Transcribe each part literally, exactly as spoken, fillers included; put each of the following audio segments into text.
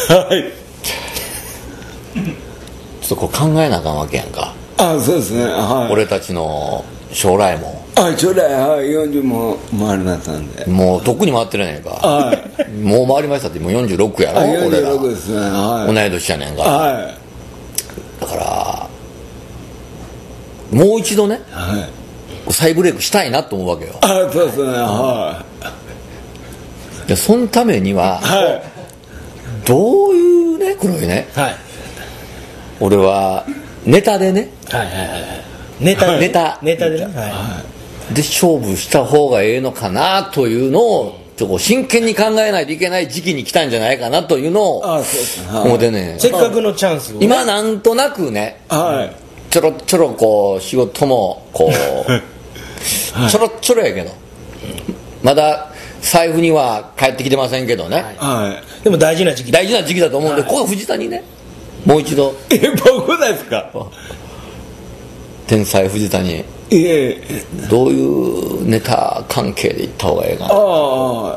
はいちょっとこう考えなあかんわけやんか。 あ、そうですね、はい、 俺たちの将来もあ、将来、はい、よんじゅうも回りなったんで、 もうとっくに回ってるやんか、 はい、 もう回りましたってもうよんじゅうろくやろ。 あ、よんじゅうろく俺らですね、はい、 同い年やねんか、 はい、 だからもう一度ね、 はい、 再ブレイクしたいなと思うわけよ。 あ、そうですね、はでそのためには、 い、はい、 どういうね、黒いね、 はい、 俺はネタでね、 はいはいはいはい、ネタネタネタでね、はい、 で勝負した方がええのかなというのをちょっと真剣に考えないといけない時期に来たんじゃないかなというのをあ、そうですね、はい、 思ってね、 せっかくのチャンスを、ね、 今なんとなくね、 はい、 ちょろちょろこう仕事もこう、はい、ちょろちょろやけどまだ財布には帰ってきてませんけどね、 はい、 でも大事な時期大事な時期だと思うんで、はい、ここ藤田にねもう一度、 え、僕ですか、 天才藤田にええ、 どういうネタ関係で行った方がええかな。 ああ、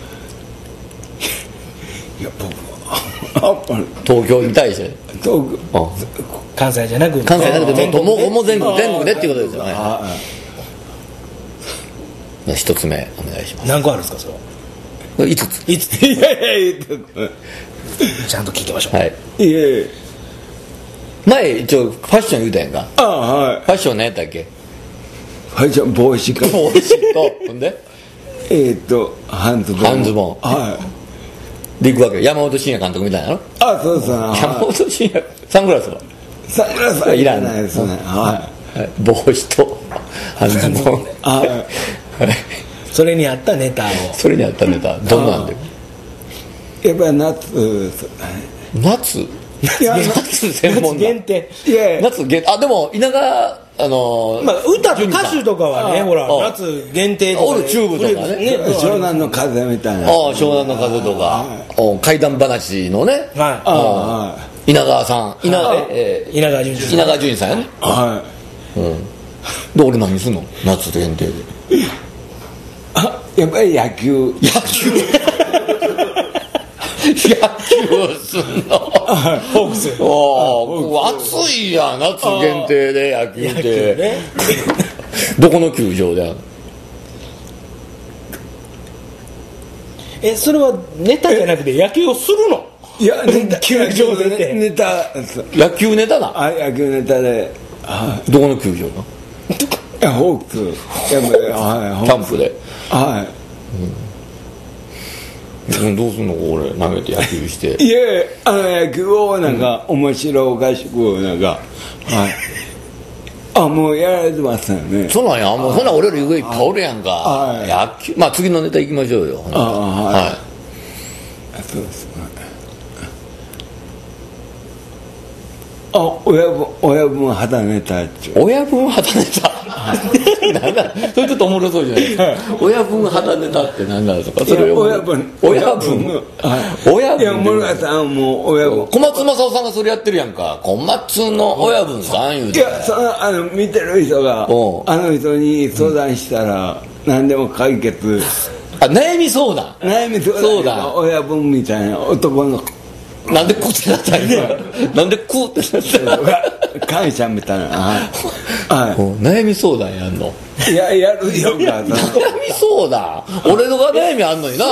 いや僕は東京に対して東京、 関西じゃなく関西じゃなくてもうもう全国全国でっていうことですよね。一つ目お願いします。 何個あるんですかそれは。 いつつ。 いつつ。 いやいやいやちゃんと聞きましょう。 はい。 いやいや前一応ファッション言うたやんか。 ああ、はい。 ファッション何やったっけ。 ファッション帽子か。 帽子とほんでえーっと半ズボン。 半ズボン。 はい。 で行くわけよ。山本慎也監督みたいなの。 あ、そうですね。 山本慎也サングラスは。 サングラスはいらないですね。はい。 帽子と半ズボン。 はい。 それに合ったネタを。 それに合ったネタどんなんで。 やっぱり夏ですね。 夏。 いや夏専門夏限定。 いや夏限定。あでも稲川あのー、 まあ歌と歌手とかはねほら夏限定とか、 おるチューブとかね。 湘南の風みたいな。 ああ湘南の風とか。お怪談話のね。 はい。 稲川さん。稲川え稲川淳二さん。 稲川淳二さんやね。 はい。 うん。で俺何すんの夏限定で。 あやっぱり野球。 野球。野球すんの。 ホークス。 おあ暑いやん夏限定で野球って、ね、どこの球場で。 えそれはネタじゃなくて野球をするの。 いやネタ球場でねネタ野球ネタだ。 あ野球ネタでどこの球場だ。 いやホークスやっぱり、はい、 キャンプで。 はい。 うん、どうすんの俺投げて野球して。 いやあの野球をなんか、うん、面白合宿をなんかはいあもうやられてますよね。 そうなんや。もうそんな俺より上いっぱいおるやんか、 はい、 野球。まあ次のネタ行きましょうよ。 ああはい、 はい、 そうですね。あ親分親分肌ネタっちゅう。 親分肌ネタなんだそれちょっとおもろそうじゃないですか。親分肌ネタって何なんですか。それ親分親分親分。いや森川さんも親分。 小松政夫さんがそれやってるやんか。小松の親分さん言うて。 いやそのあの見てる人があの人に相談したら何でも解決。 あ悩み相談。 悩み相談親分みたいな男の子。 なんでこってなったんや。なんでこうってなったん感謝みたいな。はい。 悩み相談やんの。 いややるよ。悩み相談。俺のが悩みあんのにな。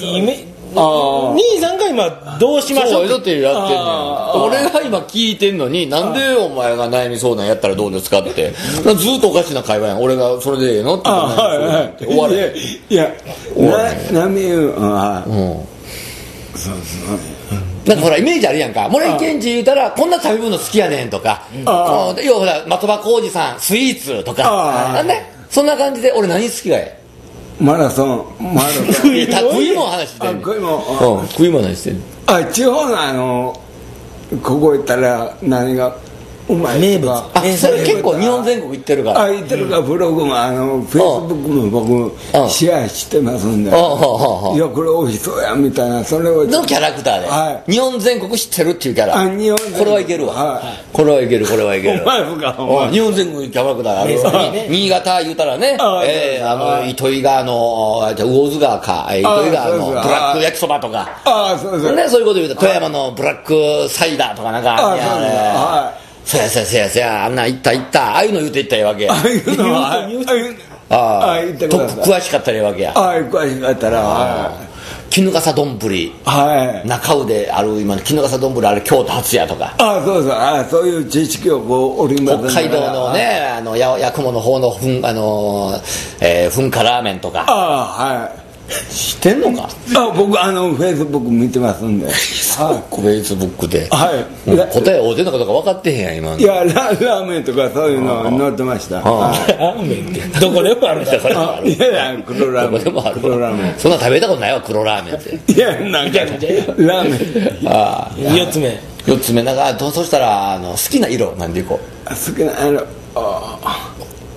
兄さんが今どうしましょうってやってんねん。俺が今聞いてんのになんでお前が悩み相談やったらどうですかって。ずっとおかしな会話やん。俺がそれでええのって言ったら終われ。 いや悩みはそうそうなんかほらイメージあるやんか。森健二言うたらこんな食べ物好きやねんとか、要はほら的場浩二さんスイーツとかなんでそんな感じで俺何好きがええ。マラソンマラソン食い食いも話してんねん。食いも食いも話してんねん。 あ地方のあのここ行ったら何がうまい名物あそれ結構日本全国行ってるからあ行ってるからブログもあのフェイスブックも僕シェアしてますんで、いやこれ美味しそうやみたいなそれをのキャラクターで、はい、日本全国知ってるっていうキャラ、 あ日本全国これはいけるわ、はい、これはいけるこれはいけるお前もかお前日本全国キャラクターある、ね、新潟言うたらねあ、えー、あの糸魚川のじゃ魚津川か糸魚川のブラック焼きそばとかあそうそう、 ね、そういうこと言うと富山のブラックサイダーとかなんかああそうやそうやそうやそうやあんなん行った行ったああいうの言うて行ったらいいわけやああいうのはああトップ詳しかったらいいわけやああ詳しかったら衣笠丼はい中腕ある今の衣笠丼あれ京都初やとかあそうそうあそういう知識をこう織り交ぜ北海道のねあのや八雲の方の噴あの、えー、噴火ラーメンとかあはい知ってんのかあ僕あのフェイスブック見てますんでフェイスブックではい答え合うてんのかどうか分かってへんやん今のいや ラ, ラーメンとかそういうの載ってましたラーメンってどこでもあるんだからいやいや黒ラーメンどこでもある黒ラーメンそんな食べたことないわ黒ラーメンっていやなんかラーメンあよっつめよっつめなんかどうそしたらあの好きな色なんでいこう好きなあのあ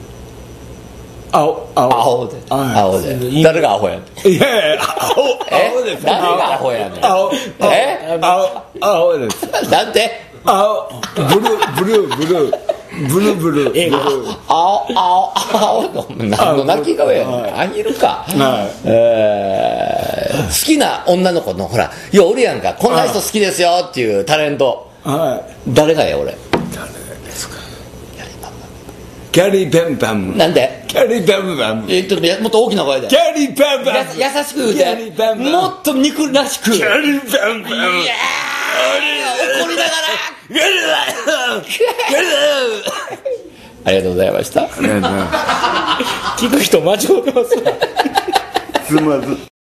青青青で青で誰がアホやねんいやいや青青です誰がアホやねん青え青青ですなんて青ブルーブルーブルーブルーブルー青青青何の泣き顔やねんあげるかえ好きな女の子のほらようおるやんかこんな人好きですよっていうタレント誰がや俺キャリーペンパムなんでキャリーペンパムえちょっともっと大きな声でキャリーペンパム優しく言うてもっと憎らしくキャリーペンパムいや怒りながらありがとうございました聞く人間違ってますすまず